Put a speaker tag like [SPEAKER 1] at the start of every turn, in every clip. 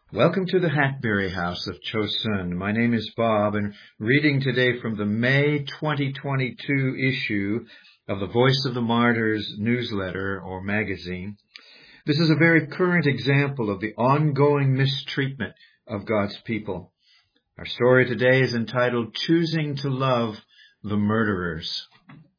[SPEAKER 1] Welcome to the Hackberry House of Chosun. My name is Bob, and reading today from the May 2022 issue of the Voice of the Martyrs newsletter or magazine. This is a very current example of the ongoing mistreatment of God's people. Our story today is entitled Choosing to Love the Murderers.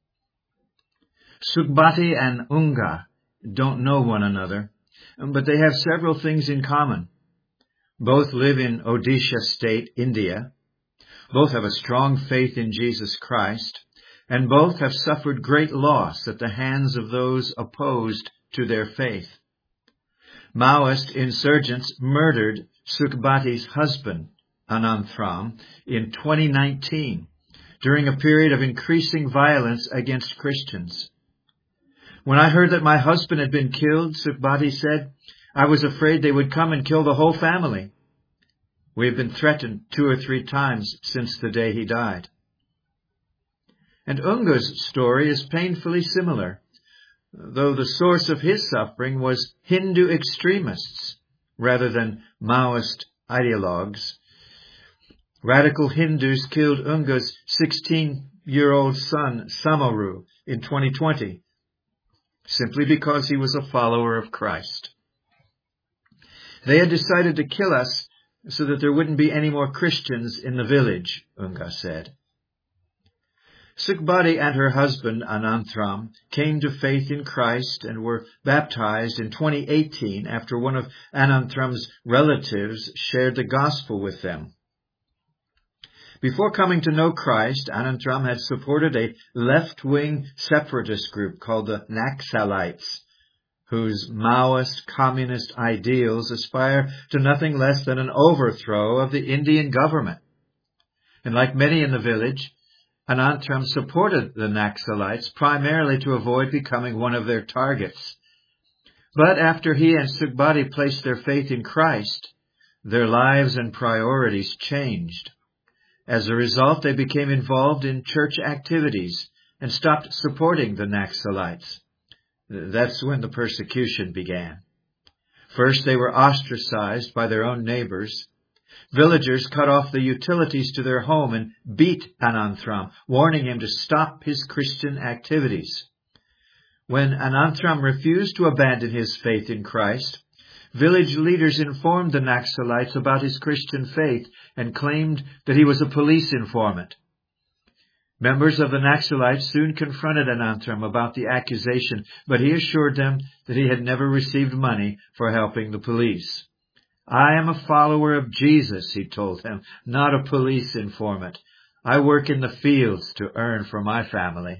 [SPEAKER 1] Sukbati and Unga don't know one another, but they have several things in common. Both live in Odisha state, India. Both have a strong faith in Jesus Christ, and both have suffered great loss at the hands of those opposed to their faith. Maoist insurgents murdered Sukbati's husband, Ananthram, in 2019, during a period of increasing violence against Christians. When I heard that my husband had been killed, Sukbati said, I was afraid they would come and kill the whole family. We have been threatened 2 or 3 times since the day he died. And Unga's story is painfully similar, though the source of his suffering was Hindu extremists rather than Maoist ideologues. Radical Hindus killed Unga's 16-year-old son, Samaru, in 2020, simply because he was a follower of Christ. They had decided to kill us so that there wouldn't be any more Christians in the village, Unga said. Sukbati and her husband, Ananthram, came to faith in Christ and were baptized in 2018 after one of Ananthram's relatives shared the gospel with them. Before coming to know Christ, Ananthram had supported a left-wing separatist group called the Naxalites, whose Maoist communist ideals aspire to nothing less than an overthrow of the Indian government. And like many in the village, Ananthram supported the Naxalites primarily to avoid becoming one of their targets. But after he and Sukbati placed their faith in Christ, their lives and priorities changed. As a result, they became involved in church activities and stopped supporting the Naxalites. That's when the persecution began. First, they were ostracized by their own neighbors. Villagers cut off the utilities to their home and beat Ananthram, warning him to stop his Christian activities. When Ananthram refused to abandon his faith in Christ, village leaders informed the Naxalites about his Christian faith and claimed that he was a police informant. Members of the Naxalites soon confronted Ananthram about the accusation, but he assured them that he had never received money for helping the police. I am a follower of Jesus, he told them, not a police informant. I work in the fields to earn for my family.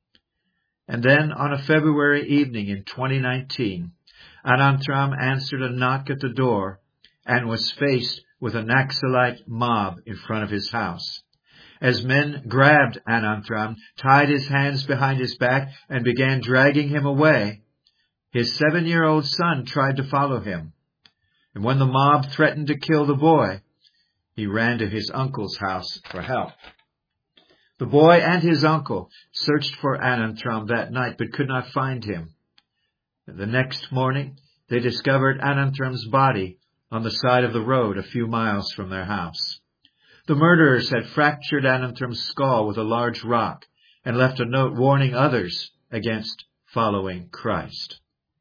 [SPEAKER 1] And then, on a February evening in 2019, Ananthram answered a knock at the door and was faced with a Naxalite mob in front of his house. As men grabbed Ananthram, tied his hands behind his back, and began dragging him away, his 7-year-old son tried to follow him. And when the mob threatened to kill the boy, he ran to his uncle's house for help. The boy and his uncle searched for Ananthram that night but could not find him. The next morning, they discovered Ananthram's body on the side of the road a few miles from their house. The murderers had fractured Ananthram's skull with a large rock and left a note warning others against following Christ.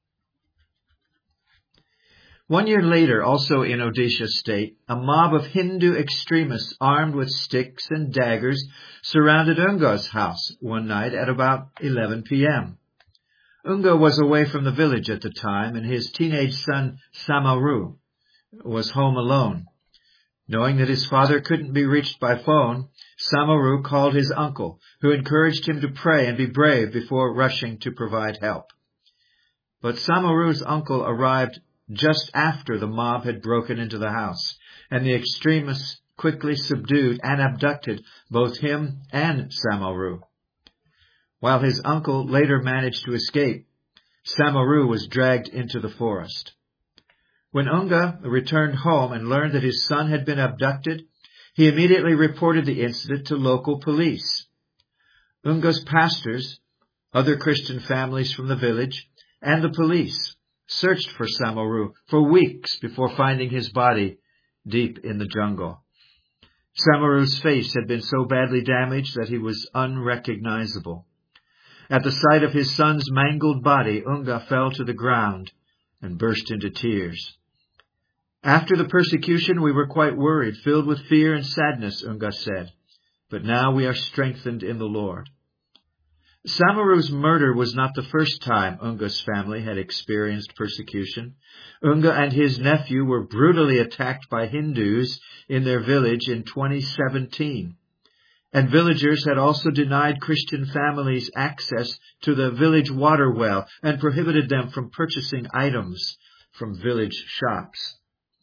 [SPEAKER 1] 1 year later, also in Odisha state, a mob of Hindu extremists armed with sticks and daggers surrounded Unga's house one night at about 11 p.m. Unga was away from the village at the time, and his teenage son, Samaru, was home alone. Knowing that his father couldn't be reached by phone, Samaru called his uncle, who encouraged him to pray and be brave before rushing to provide help. But Samaru's uncle arrived just after the mob had broken into the house, and the extremists quickly subdued and abducted both him and Samaru. While his uncle later managed to escape, Samaru was dragged into the forest. When Unga returned home and learned that his son had been abducted, he immediately reported the incident to local police. Unga's pastors, other Christian families from the village, and the police searched for Samaru for weeks before finding his body deep in the jungle. Samaru's face had been so badly damaged that he was unrecognizable. At the sight of his son's mangled body, Unga fell to the ground and burst into tears. After the persecution, we were quite worried, filled with fear and sadness, Unga said. But now we are strengthened in the Lord. Samaru's murder was not the first time Unga's family had experienced persecution. Unga and his nephew were brutally attacked by Hindus in their village in 2017. And villagers had also denied Christian families access to the village water well and prohibited them from purchasing items from village shops.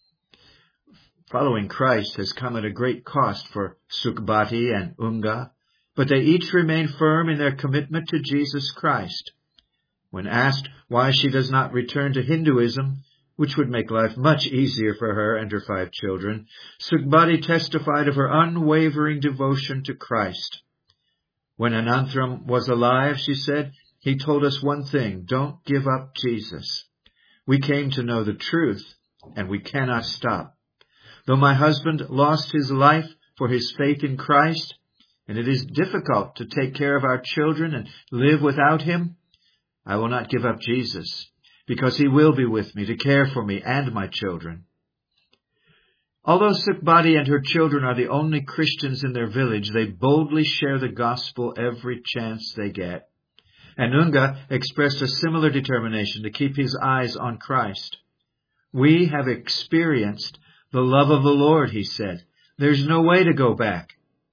[SPEAKER 1] Following Christ has come at a great cost for Sukbati and Unga, but they each remain firm in their commitment to Jesus Christ. When asked why she does not return to Hinduism, which would make life much easier for her and her 5 children, Sukbati testified of her unwavering devotion to Christ. When Ananthram was alive, she said, he told us one thing, don't give up Jesus. We came to know the truth, and we cannot stop. Though my husband lost his life for his faith in Christ, and it is difficult to take care of our children and live without him, I will not give up Jesus, because he will be with me to care for me and my children. Although Sukbati and her children are the only Christians in their village, they boldly share the gospel every chance they get. And Unga expressed a similar determination to keep his eyes on Christ. We have experienced the love of the Lord, he said. There's no way to go back.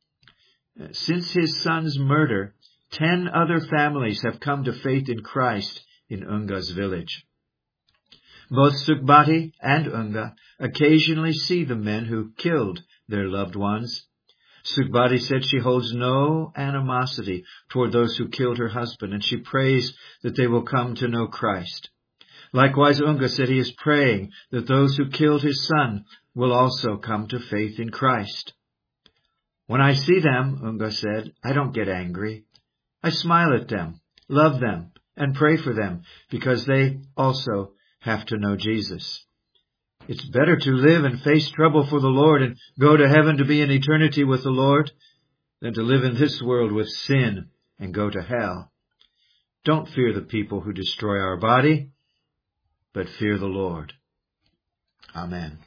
[SPEAKER 1] Since his son's murder, 10 other families have come to faith in Christ in Unga's village. Both Sukbati and Unga occasionally see the men who killed their loved ones. Sukbati said she holds no animosity toward those who killed her husband, and she prays that they will come to know Christ. Likewise, Unga said he is praying that those who killed his son will also come to faith in Christ. When I see them, Unga said, I don't get angry. I smile at them, love them, and pray for them, because they also have to know Jesus. It's better to live and face trouble for the Lord and go to heaven to be in eternity with the Lord than to live in this world with sin and go to hell. Don't fear the people who destroy our body, but fear the Lord. Amen.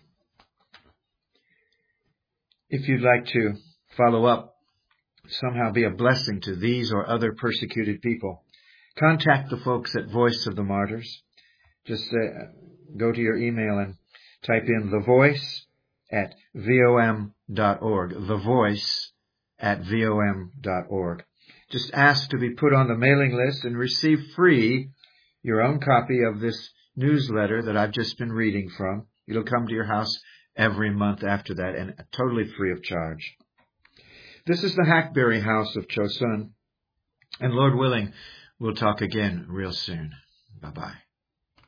[SPEAKER 1] If you'd like to follow up, somehow be a blessing to these or other persecuted people, contact the folks at Voice of the Martyrs. Just go to your email and type in thevoice@vom.org, thevoice@vom.org. Just ask to be put on the mailing list and receive free your own copy of this newsletter that I've just been reading from. It'll come to your house every month after that, and totally free of charge. This is the Hackberry House of Chosun, and Lord willing, we'll talk again real soon. Bye-bye.